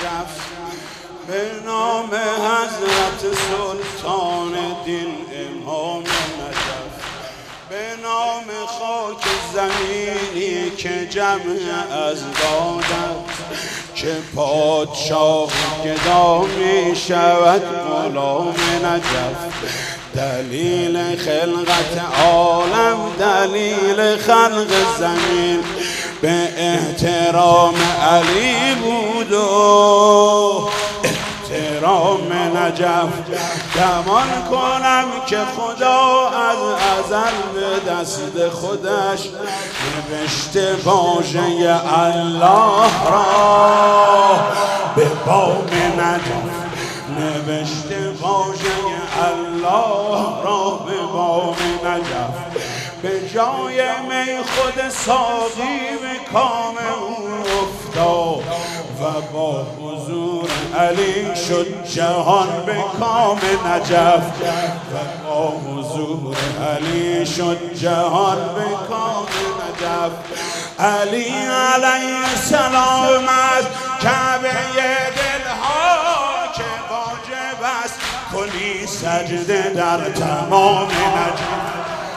نجف. به نام حضرت سلطان دین امام نجف. به نام خاک زمینی که جمع از دادت، که پادشاه گدا می شود غلام نجف. دلیل خلقت عالم، دلیل خلق زمین، به احترام علی بود و احترام نجف. گمان کنم که خدا از ازل به دست خودش نوشته واژه الله را به بام نجف. نوشته واژه الله را به بام نجف. به جای می خود ساقی به کام او افتاد و با حضور علی شد جهان به کام نجف. و با حضور علی شد جهان به کام نجف. علی علیه السلام از کعبه دلها که واجب است کنی سجده در تمام نجف.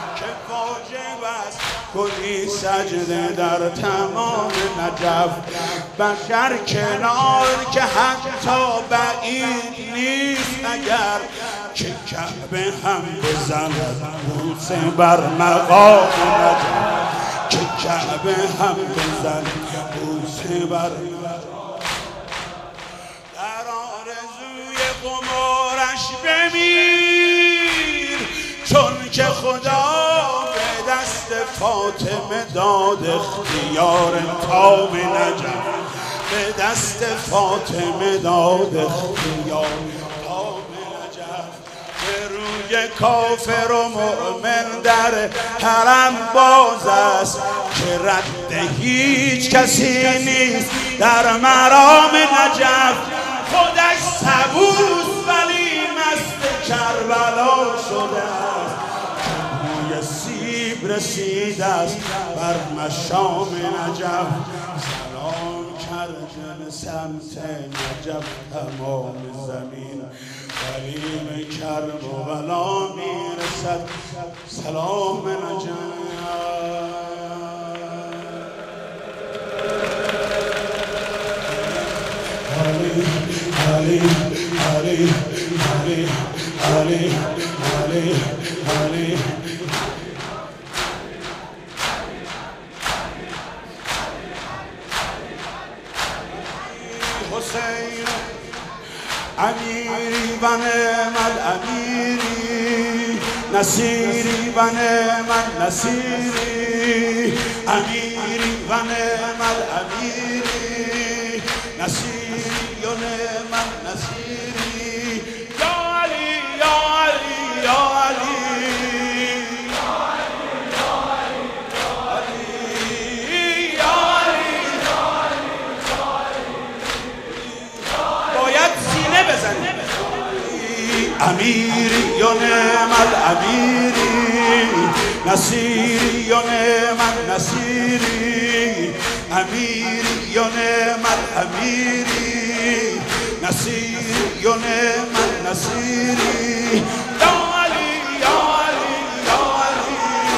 کنی سجده در تمام نجف. بشر کنار که حتی بعید نیست اگر که کعبه هم بزند بوسه بر مقام نجف. که کعبه هم بزند بوسه بر در آرزوی قمارش بمیر، چون که خدا فاطمه داد اختیار تام نجف. به دست فاطمه داد اختیار تام نجف. به روی کافر و مؤمن در حرم باز است که رد هیچ کسی نیست در مرام نجف. خودش سبوس ولی مست کربلا شده است، رسید است بر مشام نجف. سلام کردن سمت نجف تمام زمین، ولی به کرب و بلا میرسد سلام نجف. علی علی علی علی علی علی علی حسین امیری و نعمت امیری، نصیری و نعمت نصیری. امیری و نعمت امیری، نصیری و نعمت نصیری. یا علی یا علی یا علی امیری و نعمت امیری، نصیری و نعمت نصیری. امیری و نعمت امیری، نصیری و نعمت نصیری. یا علی یا علی یا علی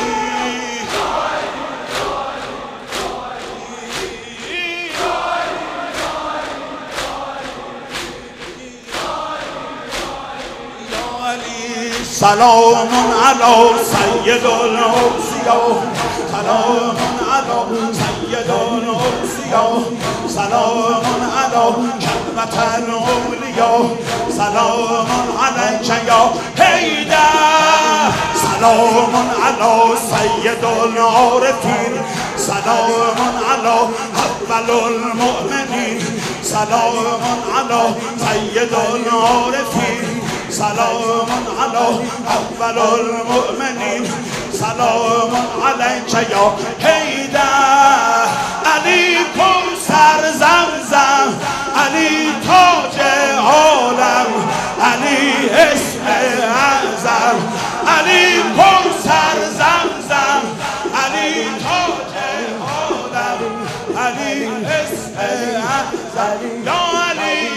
سلام علی سید الاوصیا، سلام علی سید الاوصیا، سلام علی کلمة الاولیا، سلام علیک یا حیدر. سلام علی سید العارفین، سلام علی اول المؤمنین، سلام علی سید العارفین، سلام علی اول المؤمنین، سلام علیک یا حیدر. علی کوثر زمزم، علی تاج عالم، علی اسم اعظم. علی کوثر زمزم، علی تاج عالم، علی اسم اعظم. یا علی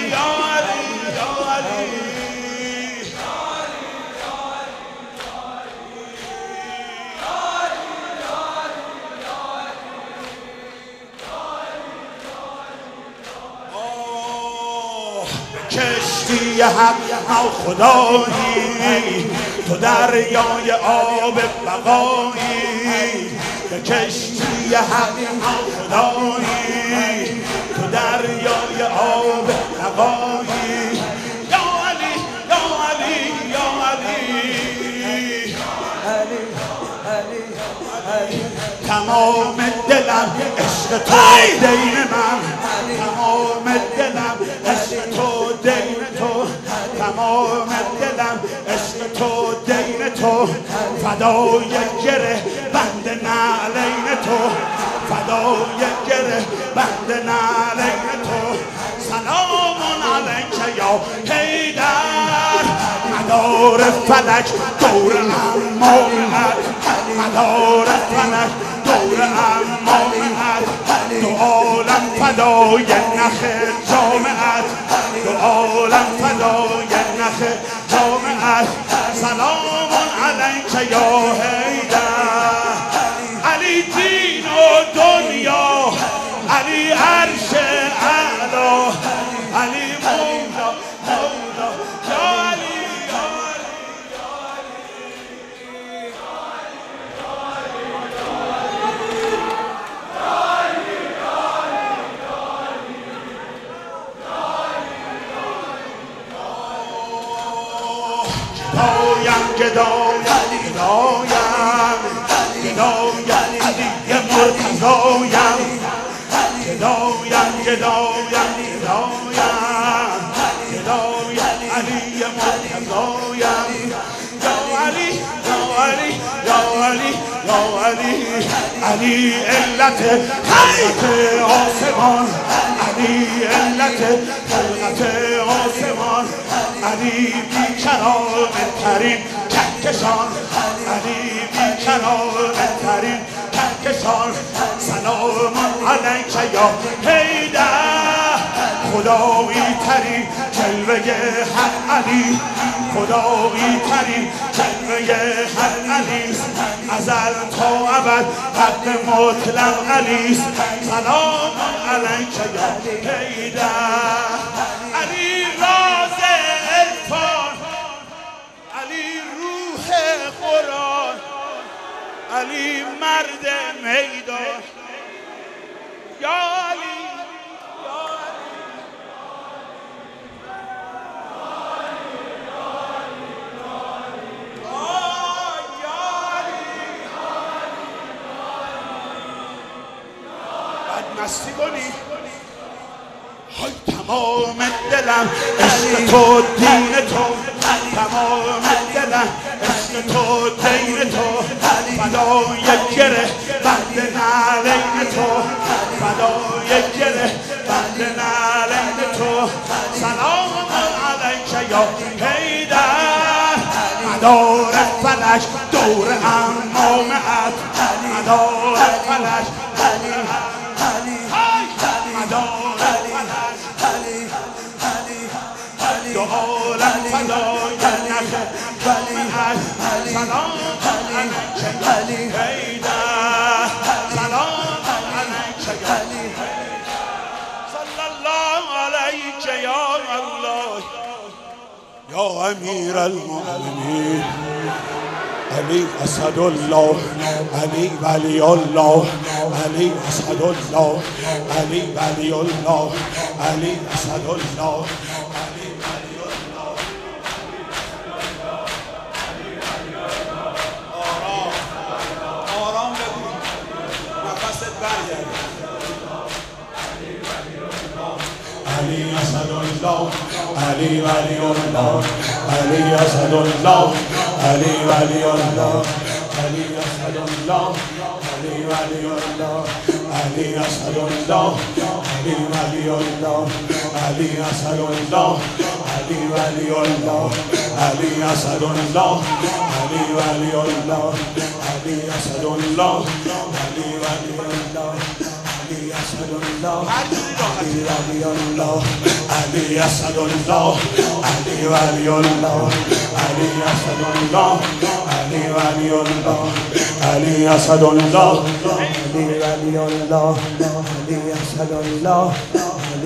کشتی حق خدایی، تو دریای آب بقایی، به کشتی حق خدایی، تو دریای آب بقایی. یا علی یا علی یا علی، تمام دلم عشق تو دین من، تمام دلم عشق تو دین تو، تمام دلم عشق تو دین تو، فدای گره بند نعلین تو، فدای گره بند نعلین تو. سلام علیک یا حیدر، مدار فلک دور امامت، مدار فلک دور امامت، دو عالم فدای نخ جامعت، دو عالم فدای نخ جامعت. سلام علیک یا حیدر، علی دین و دنیا، علی عرش اعلا، علی مولا مولا، یا علی یا گدایم گدایم گدایم علی مرتضایم، گدایم گدایم گدایم گدایم علی مرتضایم. یا علی یا علی یا علی یا علی، علی علت خلقت آسمان، علی علت خلقت آسمان، علی بیکرامه ترین کهکشان، علی بیکرامه ترین کهکشان. سلام علیک یا حیدر، خدایی ترین جلوه حق علی، خدایی ترین جلوه حق علی، ازل تا ابد حق مطلق علی. سلام علیک یا حیدر، علی راز عرفان، علی روح قرآن، علی مرد میدان. یا علی یا مستی کنی. های تمام دلم عشق تو دین تو، تمام دلم عشق تو دین تو، فدای گره بند نعلین تو، فدای گره بند نعلین تو. سلام علیک یا حیدر، مدار فلک دور امامت، مدار فلک دو عالم فدای نخ جامعت. سلام علیک یا حیدر، سلام علیک یا صلی الله علیک یا الله، یا امیر المؤمنین علی اسد الله، علی ولی الله، علی اسد الله، علی ولی الله، علی اسد الله، علی ولی الله. آرام بگو، نفست برگرد. علی اسد الله، علی ولی الله، علی اسد الله، علی ولی الله، علی اسد الله، علی ولی الله، علی اسد الله، علی ولی الله، علی اسد الله، علی ولی الله، علی اسد الله، علی ولی الله، علی اسد الله، علی ولی الله، علی اسد الله، علی ولی الله، علی اسد الله، علی ولی الله، علی اسد الله، علی ولی الله، علی اسد الله، علی ولی الله، علی اسد الله، علی